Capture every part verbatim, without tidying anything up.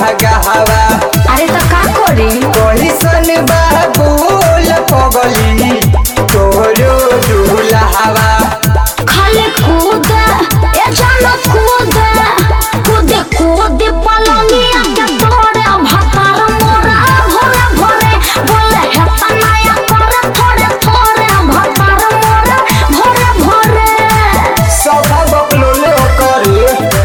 जगहवा। अरे तो का करी कैसन बाबूल पगली तोरो दूल्हवा। खाली कूद ए जानो कूद कूद कूद पलंगिया के तोरे भतार मोरा भोरे भोरे बोले हेता नया करे थोड़े थोड़े भतार मोरा भोरे भोरे सभा बकलोले करे।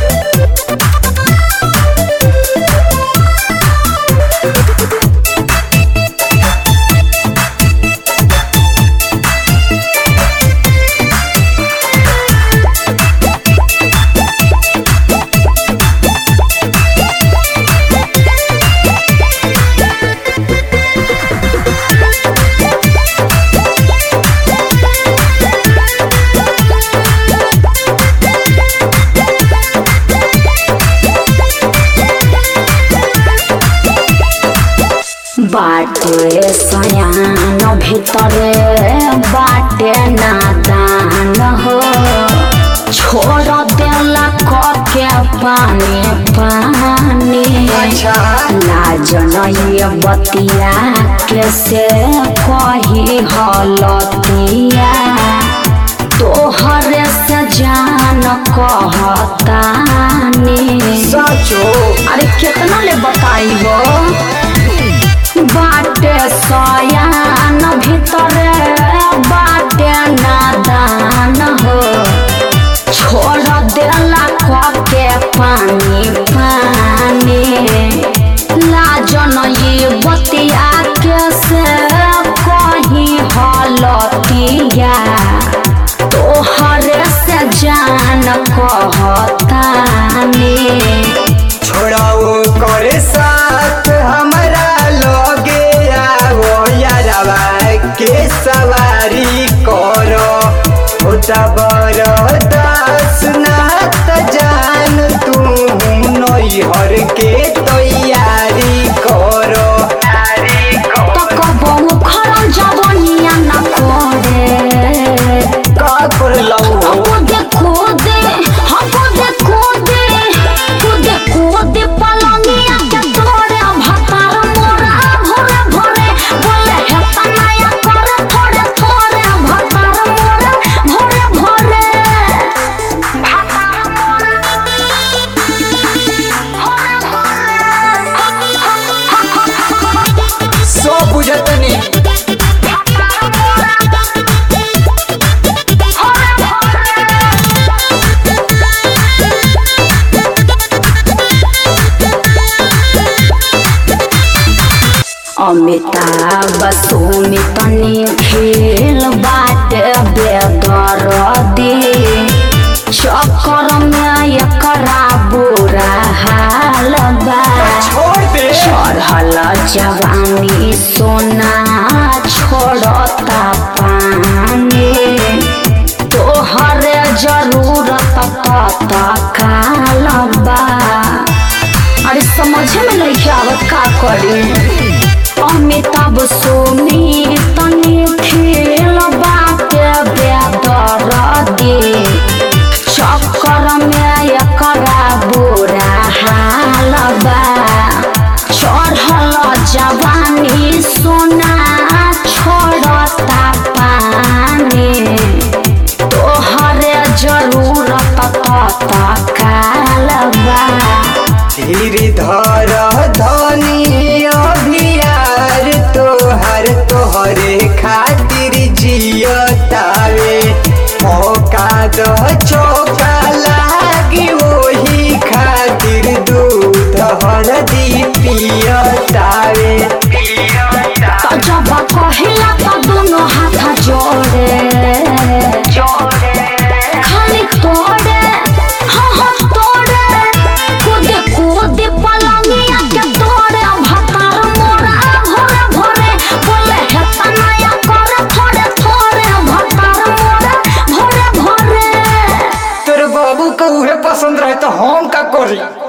बाटे सयान भीतरे बाटे नादान हो छोड़ देला के पानी पानी। अच्छा लाज नहीं बतिया कैसे कही हलतिया तोहरे से जान कहतानी। सचो अरे कितना ले बताइबो बाटे सयान भीतरे बाटे नादान हो छोड़ देला के पानी पानी। लाज नहीं बतिया कैसे कही हलतिया तोहरे से जान कहतानी। छोड़ाओ करे साथ हमारा लोगे आओ यारवा के सवारी करो दास ना जान तू नैहर के तैयारी करो। तो कबो खरम जवनिया न करे का कर लऊ कूदे कूदे हम कूदे कूदे कूदे कूदे पलंगिया के तोरे भतार मोरा भोरे भोरे बोले हेता नया करे थोड़े थोड़े भतार मोरा भोरे भोरे भतार मोरा सो बुझतनी अमिताभ सुमित निखिल बाटे बेदर्दी चक्कर में एकरा बुरा हाल बा। छोड़ दे चढ़ल जवानी सोना छोड़ता पानी तोहरे जरूरत तत्काल बा। अरे समझ में नहीं आवत का करी अमिताभ सुमित निखिल बाटे बेदर्दी चक्कर में एकरा बुरा हाल बा। चढ़ल जवानी सोना छोड़ता पानी तोहरे जरूरत तत्काल बा। धीरे धर धनी अभियार तोहर तोहरे खातिर जियतावे मौका द चौका लागी वही खातिर दूध हल्दी पियतावे। तो जब कहिला तो दोनों हाथ जोड़े खाली तोड़े हाँ हाँ तोड़े कूदे कूदे पलंगिया के तोड़े भतार मोरा भोरे भोरे बोले हेता नया करे थोड़े थोड़े भतार मोरा भोरे भोरे। तोर बाबू का उहे पसंद रहे तो हम का करी।